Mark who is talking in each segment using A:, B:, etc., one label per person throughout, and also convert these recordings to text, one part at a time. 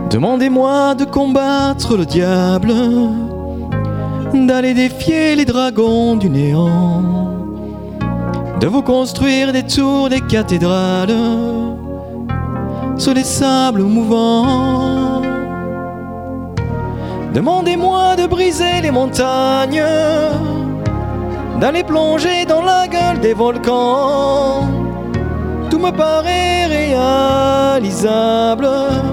A: Demandez-moi de combattre le diable, d'aller défier les dragons du néant, de vous construire des tours, des cathédrales sur les sables mouvants. Demandez-moi de briser les montagnes, d'aller plonger dans la gueule des volcans. Tout me paraît réalisable,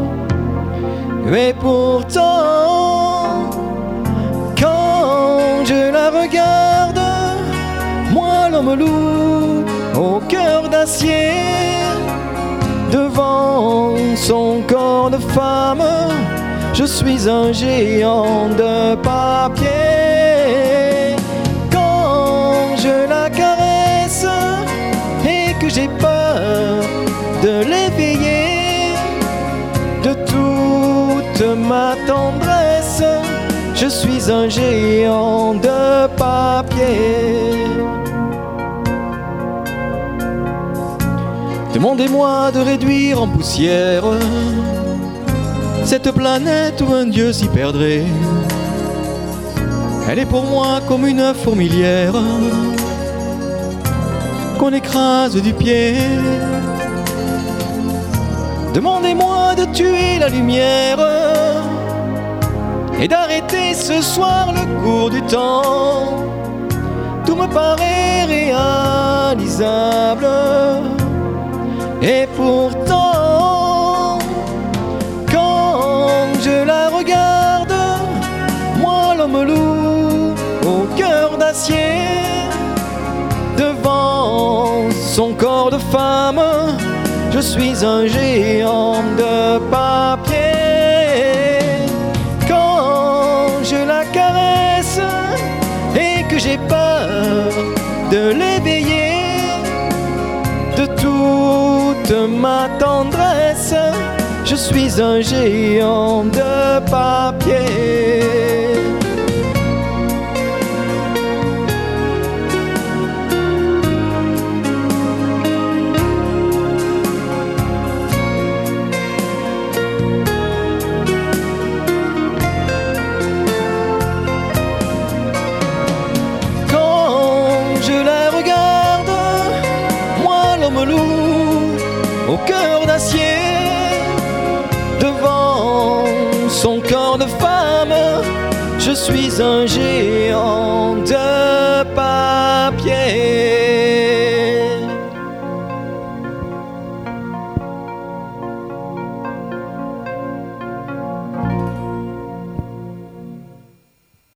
A: et pourtant, quand je la regarde, moi l'homme loup au cœur d'acier, devant son corps de femme, je suis un géant de papier. Quand je la caresse et que j'ai peur de l'éveiller de toute ma tendresse, je suis un géant de papier. Demandez-moi de réduire en poussière cette planète où un dieu s'y perdrait. Elle est pour moi comme une fourmilière qu'on écrase du pied. Demandez-moi de tuer la lumière et d'arrêter ce soir le cours du temps. Tout me paraît réalisable, et pourtant, quand je la regarde, moi l'homme loup au cœur d'acier, devant son corps de femme, je suis un géant de papier. Quand je la caresse et que j'ai peur de l'éveiller de toute ma tendresse, je suis un géant de papier. Au cœur d'acier, devant son corps de femme, je suis un géant